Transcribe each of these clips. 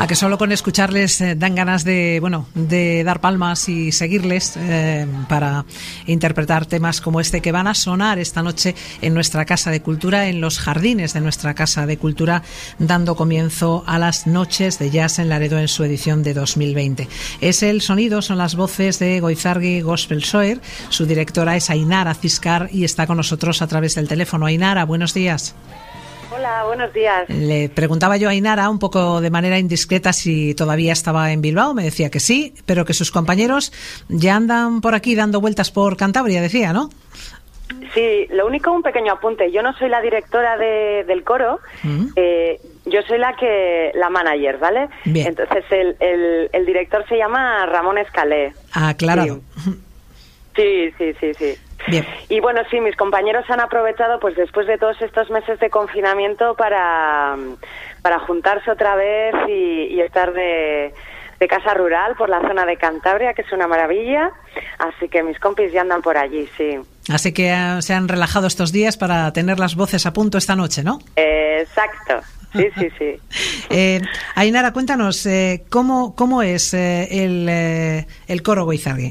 A que solo con escucharles dan ganas de dar palmas y seguirles para interpretar temas como este que van a sonar esta noche en nuestra Casa de Cultura, en los jardines de nuestra Casa de Cultura, dando comienzo a las Noches de Jazz en Laredo en su edición de 2020. Es el sonido, son las voces de Goizargi Gospel Choir. Su directora es Ainara Ciscar y está con nosotros a través del teléfono. Ainara, buenos días. Hola, buenos días. Le preguntaba yo a Ainara un poco de manera indiscreta si todavía estaba en Bilbao. Me decía que sí, pero que sus compañeros ya andan por aquí dando vueltas por Cantabria, decía, ¿no? Sí, lo único, un pequeño apunte. Yo no soy la directora del coro, yo soy la manager, ¿vale? Bien. Entonces el director se llama Ramón Escalé. Aclarado. Sí. Bien. Y bueno, sí, mis compañeros han aprovechado, pues después de todos estos meses de confinamiento, para juntarse otra vez y estar de casa rural por la zona de Cantabria, que es una maravilla. Así que mis compis ya andan por allí, sí. Así que se han relajado estos días para tener las voces a punto esta noche, ¿no? Exacto. Sí. Ainara, cuéntanos, ¿cómo es el coro Goizargi?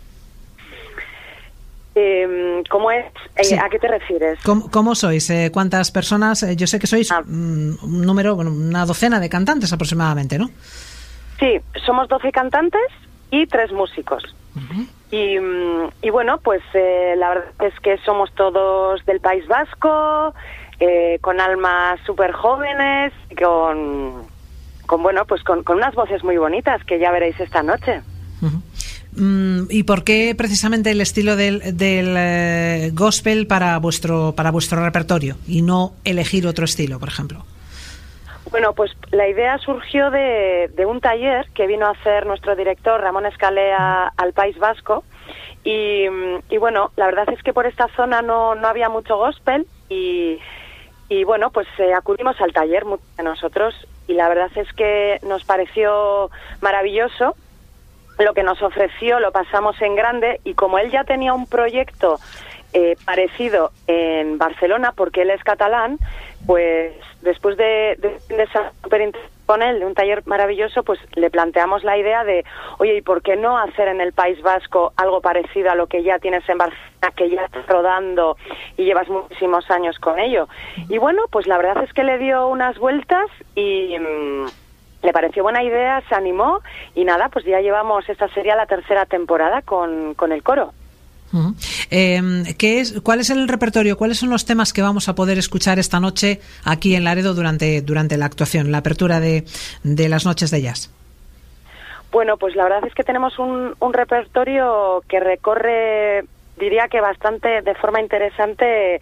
¿Cómo es? Sí. ¿A qué te refieres? ¿Cómo sois? ¿Cuántas personas? Yo sé que sois un número, una docena de cantantes aproximadamente, ¿no? Sí, somos 12 cantantes y 3 músicos. Uh-huh. Y bueno, pues la verdad es que somos todos del País Vasco, con almas súper jóvenes, con unas voces muy bonitas que ya veréis esta noche. Uh-huh. ¿Y por qué precisamente el estilo del gospel para vuestro repertorio y no elegir otro estilo, por ejemplo? Bueno, pues la idea surgió de un taller que vino a hacer nuestro director Ramón Escalé al País Vasco y bueno, la verdad es que por esta zona no había mucho gospel y bueno, pues acudimos al taller muchos de nosotros y la verdad es que nos pareció maravilloso lo que nos ofreció, lo pasamos en grande y como él ya tenía un proyecto parecido en Barcelona, porque él es catalán, pues después de esa con él, de un taller maravilloso, pues le planteamos la idea de, oye, ¿y por qué no hacer en el País Vasco algo parecido a lo que ya tienes en Barcelona, que ya estás rodando y llevas muchísimos años con ello? Y bueno, pues la verdad es que le dio unas vueltas y le pareció buena idea, se animó y nada, pues ya llevamos, esta sería la 3ª temporada con el coro. Uh-huh. ¿Cuál es el repertorio? ¿Cuáles son los temas que vamos a poder escuchar esta noche aquí en Laredo durante la actuación, la apertura de las Noches de Jazz? Bueno, pues la verdad es que tenemos un repertorio que recorre, diría que bastante, de forma interesante,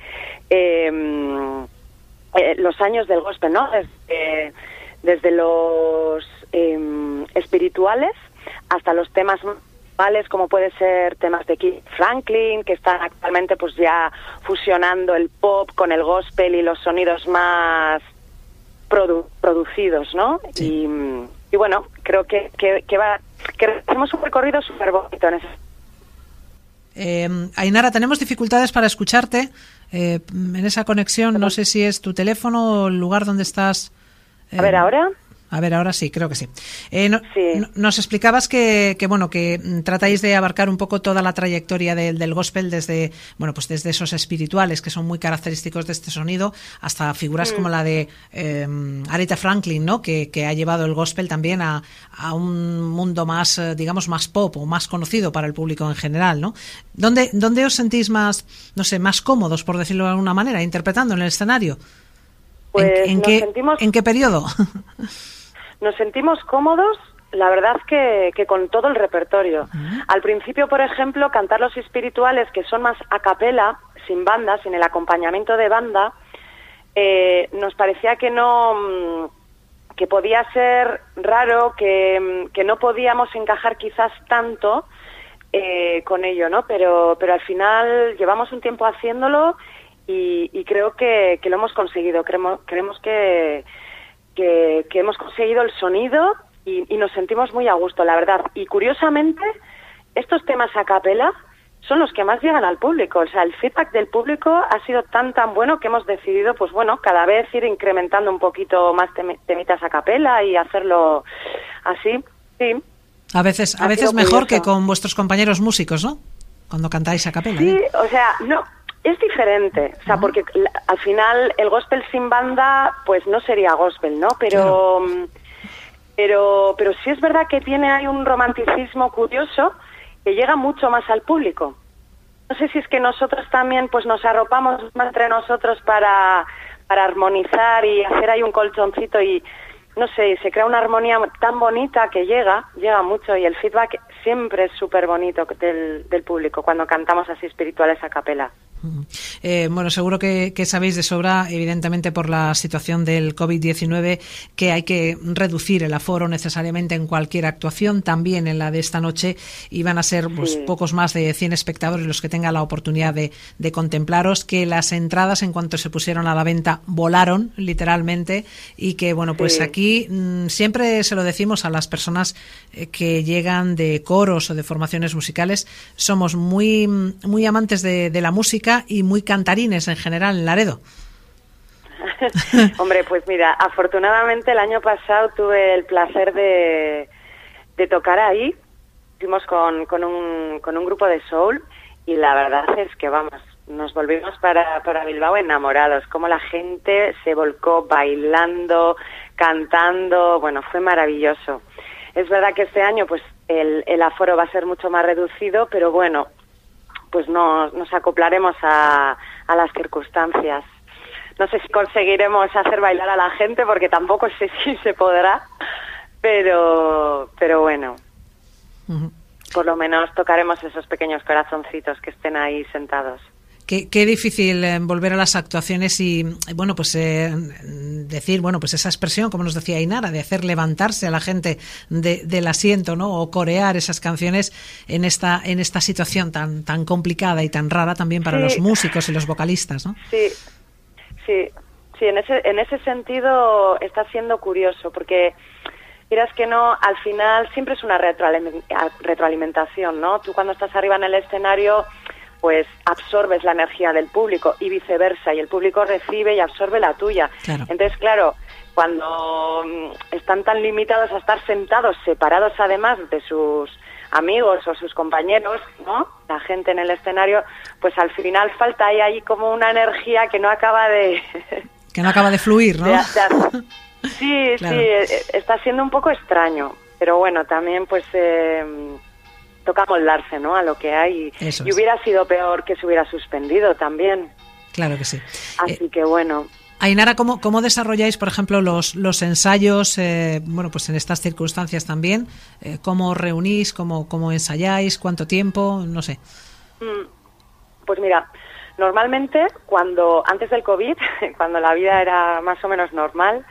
los años del gospel, ¿no? Desde los espirituales hasta los temas como puede ser temas de Keith Franklin, que están actualmente pues ya fusionando el pop con el gospel y los sonidos más producidos, ¿no? Sí. Y bueno, creo que hacemos un recorrido súper bonito en ese. Ainara, tenemos dificultades para escucharte en esa conexión. No sé si es tu teléfono o el lugar donde estás. A ver, ¿ahora? A ver, ahora sí, creo que sí. Nos explicabas que tratáis de abarcar un poco toda la trayectoria del gospel desde esos espirituales que son muy característicos de este sonido hasta figuras como la de Aretha Franklin, ¿no? Que ha llevado el gospel también a un mundo más, digamos, más pop o más conocido para el público en general, ¿no? ¿Dónde os sentís más cómodos, por decirlo de alguna manera, interpretando en el escenario? Pues ¿En qué periodo? Nos sentimos cómodos, la verdad que con todo el repertorio. Uh-huh. Al principio, por ejemplo, cantar los espirituales, que son más a capela, sin banda, sin el acompañamiento de banda, nos parecía que podía ser raro, que no podíamos encajar quizás tanto con ello, ¿no? Pero al final llevamos un tiempo haciéndolo y creo que lo hemos conseguido. Creemos que hemos conseguido el sonido y nos sentimos muy a gusto, la verdad. Y curiosamente, estos temas a capela son los que más llegan al público. O sea, el feedback del público ha sido tan bueno que hemos decidido, pues bueno, cada vez ir incrementando un poquito más temitas a capela y hacerlo así, sí. A veces mejor que con vuestros compañeros músicos, ¿no? Cuando cantáis a capela. Sí, o sea, no, es diferente. O sea, porque al final el gospel sin banda, pues no sería gospel, ¿no? Pero sí es verdad que tiene ahí un romanticismo curioso que llega mucho más al público. No sé si es que nosotros también pues nos arropamos más entre nosotros para armonizar y hacer ahí un colchoncito y no sé, se crea una armonía tan bonita que llega mucho y el feedback siempre es súper bonito del público cuando cantamos así espirituales a capela. Bueno, seguro que sabéis de sobra, evidentemente por la situación del COVID-19, que hay que reducir el aforo necesariamente en cualquier actuación, también en la de esta noche, y van a ser pues, pocos más de 100 espectadores los que tengan la oportunidad de contemplaros, que las entradas en cuanto se pusieron a la venta volaron literalmente y que bueno, pues aquí siempre se lo decimos a las personas que llegan de coros o de formaciones musicales, somos muy amantes de la música y muy cantarines en general en Laredo. Hombre, pues mira, afortunadamente el año pasado tuve el placer de tocar ahí. Fuimos con un grupo de soul y la verdad es que vamos, nos volvimos para Bilbao enamorados, como la gente se volcó bailando, cantando, bueno, fue maravilloso. Es verdad que este año pues el aforo va a ser mucho más reducido, pero bueno, pues nos acoplaremos a las circunstancias. No sé si conseguiremos hacer bailar a la gente, porque tampoco sé si se podrá, pero bueno, por lo menos tocaremos esos pequeños corazoncitos que estén ahí sentados. Qué difícil volver a las actuaciones y, bueno, pues decir, bueno, pues esa expresión, como nos decía Ainara, de hacer levantarse a la gente del asiento, ¿no? O corear esas canciones en esta situación tan complicada y tan rara también para los músicos y los vocalistas, ¿no? Sí, en ese sentido está siendo curioso, porque miras que no, al final siempre es una retroalimentación, ¿no? Tú cuando estás arriba en el escenario pues absorbes la energía del público y viceversa, y el público recibe y absorbe la tuya. Claro. Entonces, claro, cuando están tan limitados a estar sentados, separados además de sus amigos o sus compañeros, ¿no? La gente en el escenario, pues al final falta ahí como una energía que no acaba de... que no acaba de fluir, ¿no? Sí, claro. Sí, está siendo un poco extraño, pero bueno, también pues... toca moldarse, ¿no?, a lo que hay. Y hubiera sido peor que se hubiera suspendido también. Claro que sí. Así que bueno. Ainara, ¿cómo desarrolláis, por ejemplo, los ensayos, bueno, pues en estas circunstancias también? ¿Cómo os reunís? ¿Cómo ensayáis? ¿Cuánto tiempo? No sé. Pues mira, normalmente antes del COVID, cuando la vida era más o menos normal,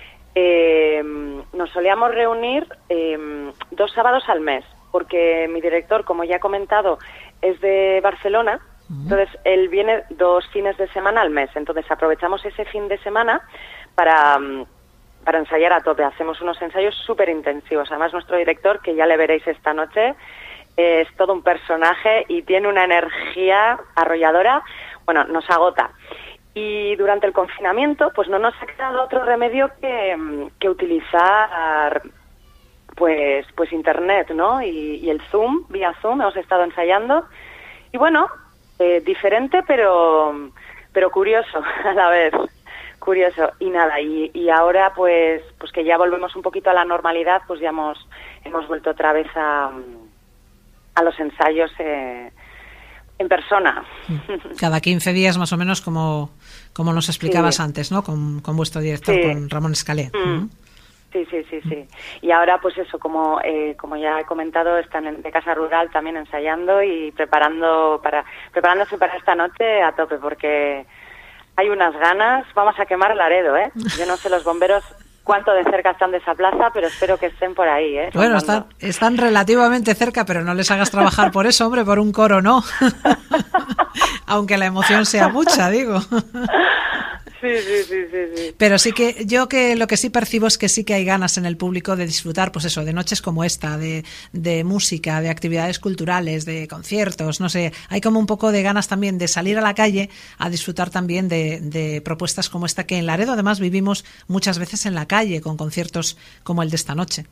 nos solíamos reunir 2 sábados al mes, porque mi director, como ya he comentado, es de Barcelona, entonces él viene 2 fines de semana al mes, entonces aprovechamos ese fin de semana para ensayar a tope, hacemos unos ensayos súper intensivos. Además nuestro director, que ya le veréis esta noche, es todo un personaje y tiene una energía arrolladora, bueno, nos agota. Y durante el confinamiento pues no nos ha quedado otro remedio que utilizar pues internet, ¿no? Y el Zoom, vía Zoom, hemos estado ensayando. Y bueno, diferente, pero curioso a la vez. Curioso. Y nada, y ahora pues que ya volvemos un poquito a la normalidad, pues ya hemos vuelto otra vez a los ensayos en persona. Cada 15 días más o menos, como nos explicabas antes, ¿no? Con vuestro director, con Ramón Escalé. Sí. Y ahora, pues eso, como ya he comentado, están de Casa Rural también ensayando y preparándose para esta noche a tope, porque hay unas ganas. Vamos a quemar Laredo, ¿eh? Yo no sé los bomberos cuánto de cerca están de esa plaza, pero espero que estén por ahí, ¿eh? Bueno, están relativamente cerca, pero no les hagas trabajar por eso, hombre, por un coro no. Aunque la emoción sea mucha, digo. Sí. Pero sí que yo que lo que sí percibo es que sí que hay ganas en el público de disfrutar, pues eso, de noches como esta, de música, de actividades culturales, de conciertos, no sé, hay como un poco de ganas también de salir a la calle a disfrutar también de propuestas como esta, que en Laredo además vivimos muchas veces en la calle con conciertos como el de esta noche.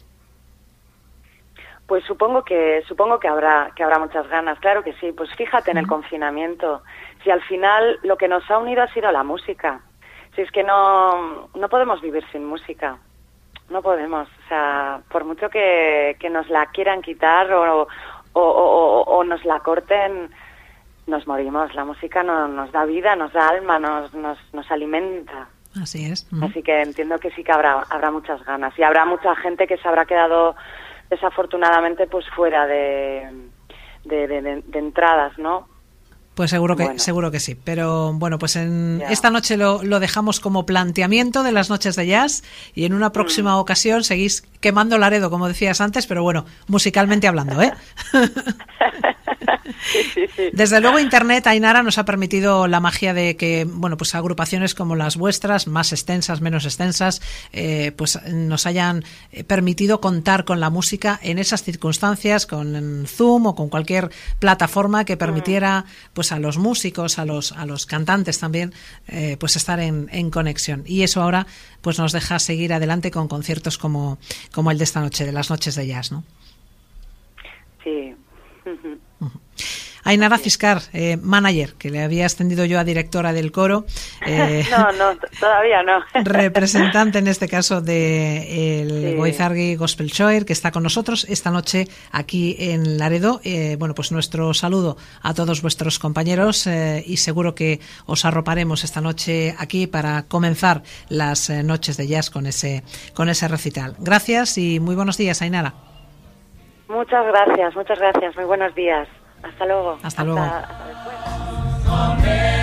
Pues supongo que habrá muchas ganas, claro que sí. Pues fíjate en el confinamiento, si al final lo que nos ha unido ha sido la música. Si es que no podemos vivir sin música, no podemos. O sea, por mucho que nos la quieran quitar o nos la corten, nos morimos. La música nos da vida, nos da alma, nos alimenta. Así es. Así que entiendo que sí que habrá muchas ganas y habrá mucha gente que se habrá quedado desafortunadamente pues fuera de entradas, ¿no? Pues seguro que sí. Pero bueno, pues esta noche lo dejamos como planteamiento de las noches de jazz y en una próxima ocasión seguís quemando Laredo, como decías antes, pero bueno, musicalmente hablando, ¿eh? Sí. Desde luego Internet, Ainara, nos ha permitido la magia de que, bueno, pues agrupaciones como las vuestras, más extensas, menos extensas, pues nos hayan permitido contar con la música en esas circunstancias, con Zoom o con cualquier plataforma que permitiera pues a los músicos, a los cantantes también, pues estar en conexión. Y eso ahora pues nos deja seguir adelante con conciertos como el de esta noche, de las noches de jazz, ¿no? Sí. Ainara Ciscar, manager, que le había extendido yo a directora del coro. No, todavía no. Representante en este caso del Goizarri Gospel Choir, que está con nosotros esta noche aquí en Laredo. Bueno, pues nuestro saludo a todos vuestros compañeros y seguro que os arroparemos esta noche aquí para comenzar las noches de jazz con ese recital. Gracias y muy buenos días, Ainara. Muchas gracias. Muy buenos días. Hasta luego. Hasta luego. Hasta después.